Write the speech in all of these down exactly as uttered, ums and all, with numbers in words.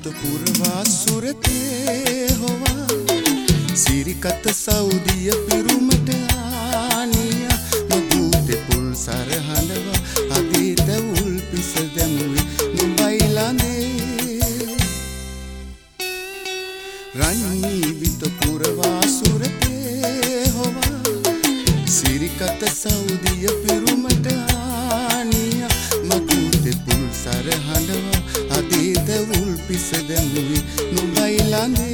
පුරවා සුරතේ හොවා සිරිකත සෞදිය පිරුමට ආනිය මගුතේ පුල් සරහඬවා අගේ දවුල් පිස දැමුවේ නුඹයිලඳේ රන්මී විත පුරවා සුරතේ හොවා සිරිකත සෞදිය පිරුමට ආනිය මගුතේ පුල් සරහඬවා අගේ දවුල් පිස දැමුවේ නුඹයිලඳේ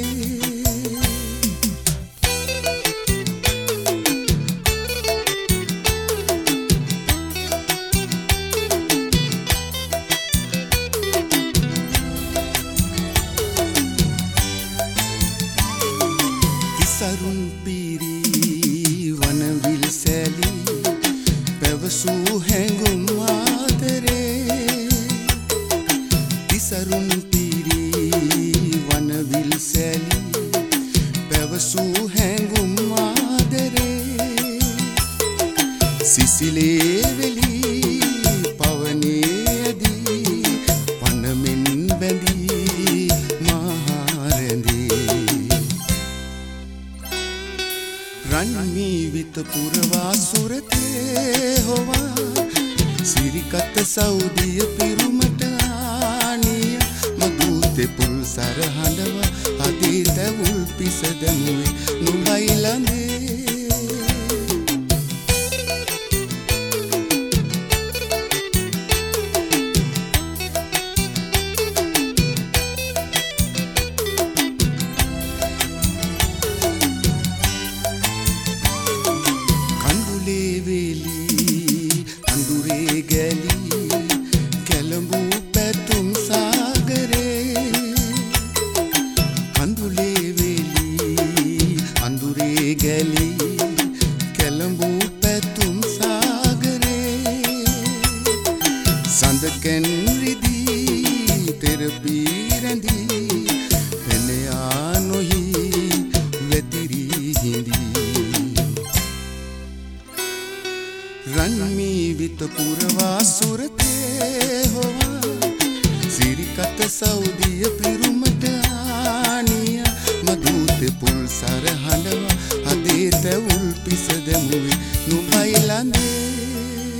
සරුන් පීරි වනවිල් සැලි පැවසූ හැඟුම් ආදරේ තිසරුන් පීරි වනවිල් සැලි පැවසූ හැඟුම් ආදරේ සිසිලේ වෙලි පවනේ ඇදී පනමෙන් බැඳී රන්මී විත පුරවා සුරතේ හොවා සිරිකත සෞදිය පිරුමට ආනිය මගුතේ පුල් සරහඬවා අදී දවුල් පිස දැමුවේ නුඹයිලඳේ අඳුරේ ගැලී කැළඹූ පැතුම් සාගරේ අඳුලේ වෙලී අඳුරේ ගැලී කැළඹූ පැතුම් සාගරේ සඳකෙන් රිදී තෙරපී රැඳී පෙනයා නොහි වැතිරී හිඳී රන්මී විත පුරවා සුරතේ හොවා සිරිකත සෞදිය පිරුමට ආනිය මගුතේ පුල් සරහඬවා අදේ දවුල් පිස දැමුවේ නුඹයිලඳේ